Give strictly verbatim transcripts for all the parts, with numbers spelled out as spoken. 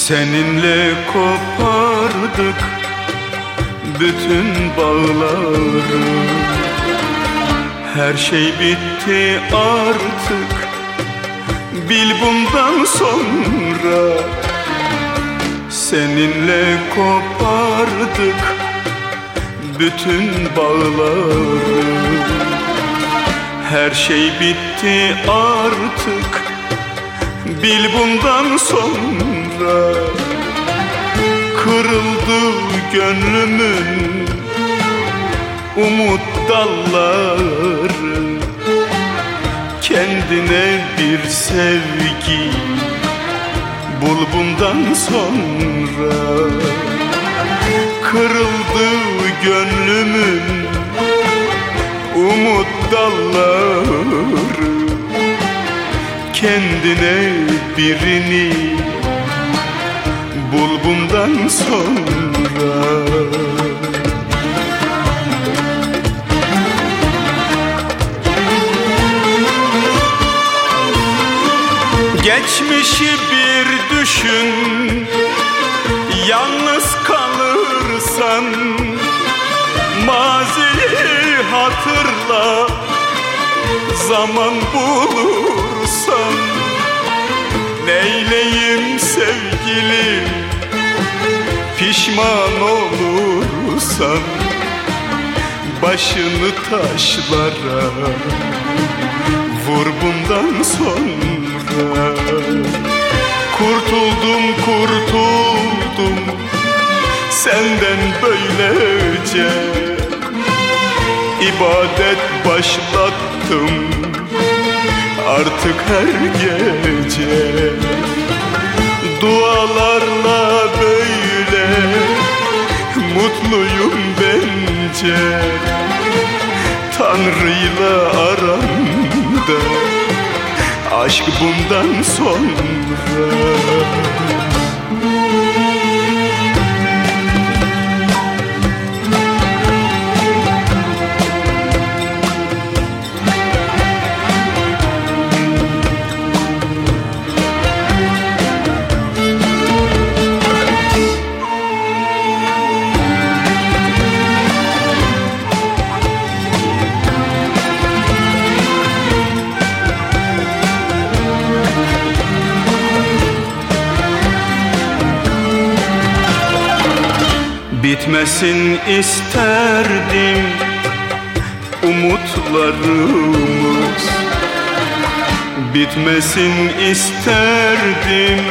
Seninle kopardık bütün bağları. Her şey bitti artık, bil bundan sonra. Seninle kopardık bütün bağları. Her şey bitti artık, bil bundan sonra. Kırıldı gönlümün umut dalları. Kendine bir sevgi bul bundan sonra. Kırıldı gönlümün umut dalları. Kendine birini bul bundan sonra. Geçmişi bir düşün, yalnız kalırsan. Maziyi hatırla, zaman bulursan. Neyleyim sevgilim, pişman olursan. Başını taşlara vur bundan sonra. Kurtuldum kurtuldum senden böylece. İbadet başlattım artık her gece. Dualarla böyle mutluyum bence. Tanrı'yla aramda aşk bundan sonra. Bitmesin isterdim umutlarımız. Bitmesin isterdim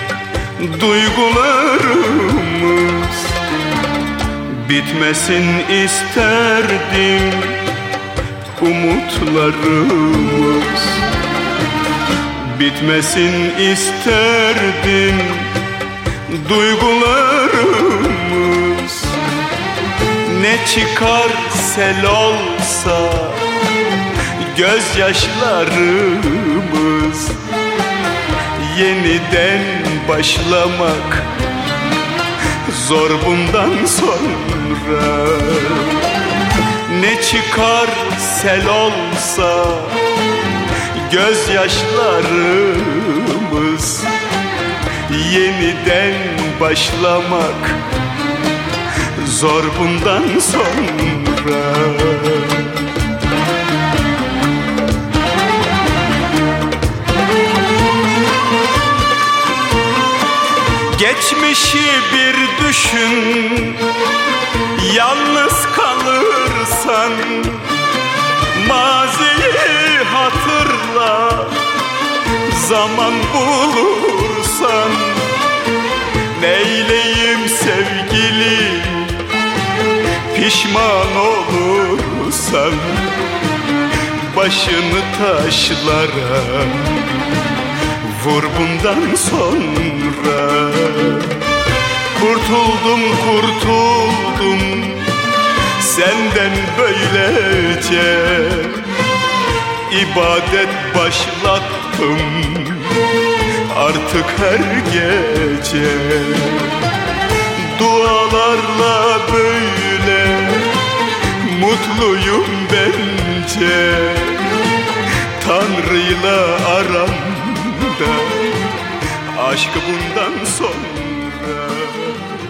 duygularımız. Bitmesin isterdim umutlarımız. Bitmesin isterdim duygularımız. Ne çıkar sel olsa gözyaşlarımız. Yeniden başlamak zor bundan sonra. Ne çıkar sel olsa gözyaşlarımız. Yeniden başlamak zor bundan sonra. Geçmişi bir düşün, yalnız kalırsan. Maziyi hatırla, zaman bulursan. Neyleyim sevgilim, pişman olursan. Başını taşlara vur bundan sonra. Kurtuldum kurtuldum senden böylece. İbadet başlattım artık her gece. Dualarla böyle mutluyum bence. Tanrı'yla aramda aşk bundan sonra. ben.